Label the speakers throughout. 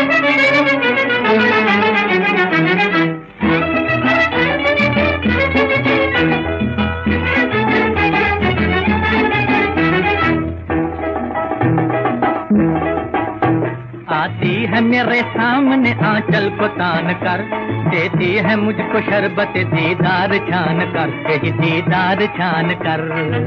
Speaker 1: आती है मेरे सामने आंचल को तान कर, देती है मुझको शरबत दीदार छान कर, यही दीदार छान कर।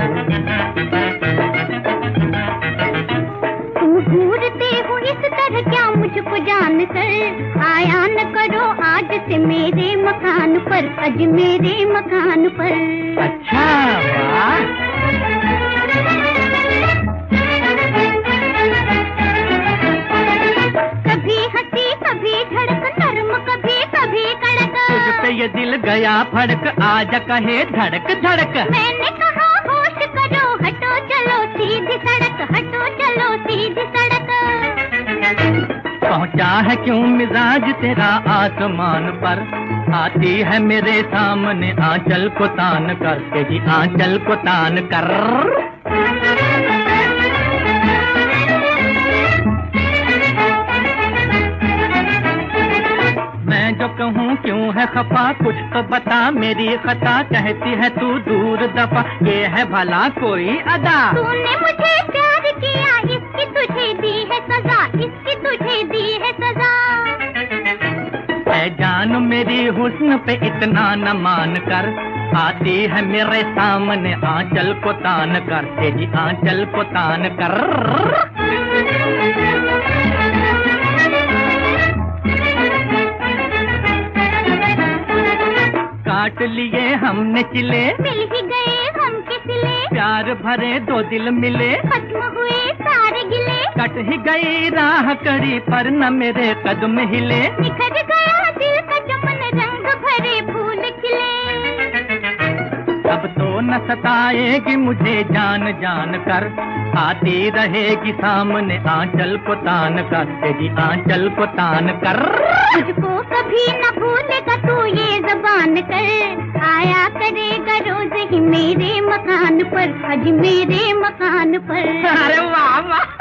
Speaker 2: तू घूरते हो इस तरह क्या मुझको जान कर, आया न करो आज से मेरे मकान पर, आज मेरे मकान पर।
Speaker 1: अच्छा वाह। ये दिल गया फड़क, आजा कहे धड़क धड़क।
Speaker 2: मैंने कहा होश करो, हटो चलो सीधी सड़क, हटो चलो सीधी सड़क।
Speaker 1: पहुंचा है क्यों मिजाज तेरा आसमान पर, आती है मेरे सामने आंचल को तान कर, यही आंचल को तान कर। जो कहूँ क्यों है खफा, कुछ तो बता मेरी खता, कहती है तू दूर दफा, ये है भला कोई अदा।
Speaker 2: तूने मुझे प्यार किया, इसकी तुझे दी है सजा, इसकी तुझे दी है सजा।
Speaker 1: ऐ जान मेरी हुस्न पे इतना न मान कर, आती है मेरे सामने आंचल को तान कर, तेरी आंचल को तान कर। काट लिए हमने चिले,
Speaker 2: मिल ही गए हम के सिले,
Speaker 1: प्यार भरे दो दिल मिले,
Speaker 2: खत्म हुए सारे गिले।
Speaker 1: कट ही गई राह कड़ी पर न मेरे कदम हिले,
Speaker 2: निखर गया दिल का चमन, रंग भरे फूल खिले।
Speaker 1: अब तो न सताएगी मुझे जान जान कर, आती रहेगी सामने आंचल को तान कर, तेरी आंचल को तान कर।
Speaker 2: मुझको कभी न भूलेगा तू ये ज़बान कर, आया करेगा रोज ही मेरे मकान पर, आज मेरे मकान पर।
Speaker 1: अरे वाह वाह।